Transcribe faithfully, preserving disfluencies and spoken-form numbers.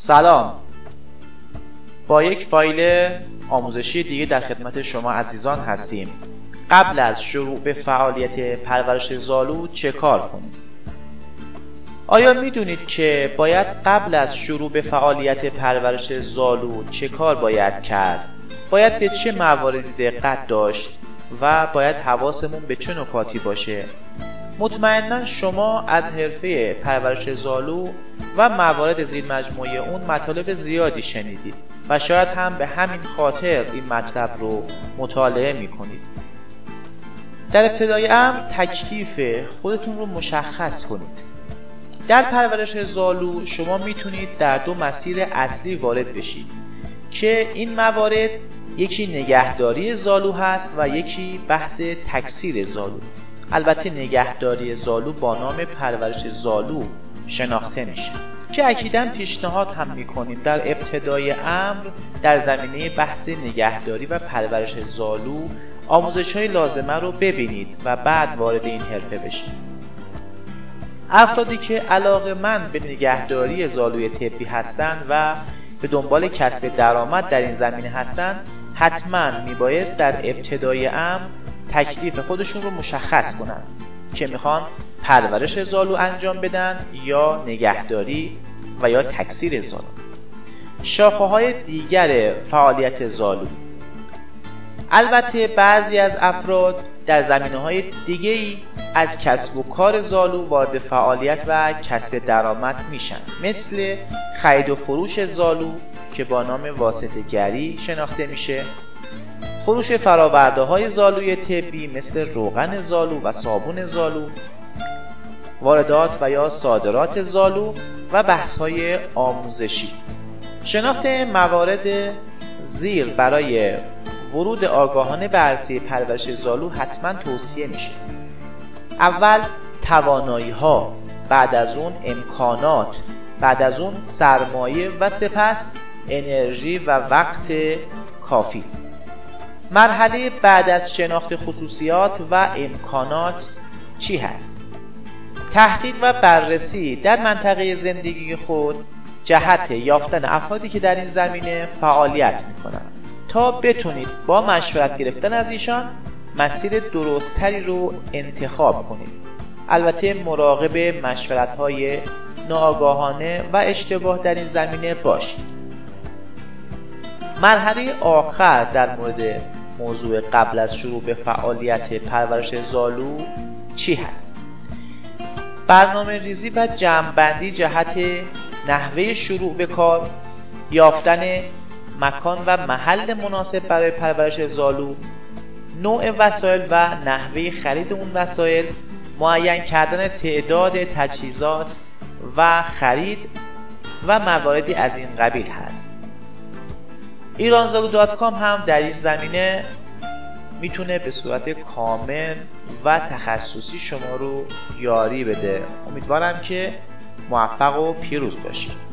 سلام، با یک فایل آموزشی دیگه در خدمت شما عزیزان هستیم. قبل از شروع به فعالیت پرورش زالو چه کار کنیم؟ آیا میدونید که باید قبل از شروع به فعالیت پرورش زالو چه کار باید کرد؟ باید به چه مواردی دقت داشت و باید حواسمون به چه نکاتی باشه؟ مطمئنا شما از حرفه پرورش زالو و موارد زیر مجموعه اون مطالب زیادی شنیدید و شاید هم به همین خاطر این مطلب رو مطالعه میکنید. در ابتدای امر تکلیف خودتون رو مشخص کنید. در پرورش زالو شما میتونید در دو مسیر اصلی وارد بشید که این موارد یکی نگهداری زالو هست و یکی بحث تکثیر زالو. البته نگهداری زالو با نام پرورش زالو شناخته میشه که اکیداً پیشنهاد هم میکنیم در ابتدای امر در زمینه بحث نگهداری و پرورش زالو آموزش های لازمه رو ببینید و بعد وارد این حرفه بشید. افرادی که علاقه‌مند به نگهداری زالوی طبی هستند و به دنبال کسب درآمد در این زمینه هستند، حتما میبایست در ابتدای امر تکلیف خودشون رو مشخص کنن که میخوان پرورش زالو انجام بدن یا نگهداری و یا تکثیر زالو. شاخه‌های دیگر فعالیت زالو. البته بعضی از افراد در زمینه‌های دیگه‌ای از کسب و کار زالو وارد فعالیت و کسب درآمد میشن، مثل خرید و فروش زالو که با نام واسطه‌گری شناخته میشه، فروش فراورده های زالوی طبی مثل روغن زالو و صابون زالو، واردات و یا صادرات زالو و بحث های آموزشی. شناخت موارد زیر برای ورود آگاهانه به عرصه پرورش زالو حتما توصیه میشه. اول توانایی ها، بعد از اون امکانات، بعد از اون سرمایه و سپس انرژی و وقت کافی. مرحله بعد از شناخت خصوصیات و امکانات چی هست؟ تحقیق و بررسی در منطقه زندگی خود جهت یافتن افرادی که در این زمینه فعالیت میکنند تا بتونید با مشورت گرفتن از ایشان مسیر درستری رو انتخاب کنید. البته مراقب مشورت‌های ناآگاهانه و اشتباه در این زمینه باشید. مرحله آخر در مورد موضوع قبل از شروع به فعالیت پرورش زالو چی هست؟ برنامه ریزی و جمع‌بندی جهت نحوه شروع به کار، یافتن مکان و محل مناسب برای پرورش زالو، نوع وسایل و نحوه خرید اون وسایل، معین کردن تعداد تجهیزات و خرید و مواردی از این قبیل هست. ایرانزالو دات کام هم در این زمینه میتونه به صورت کامل و تخصصی شما رو یاری بده. امیدوارم که موفق و پیروز باشید.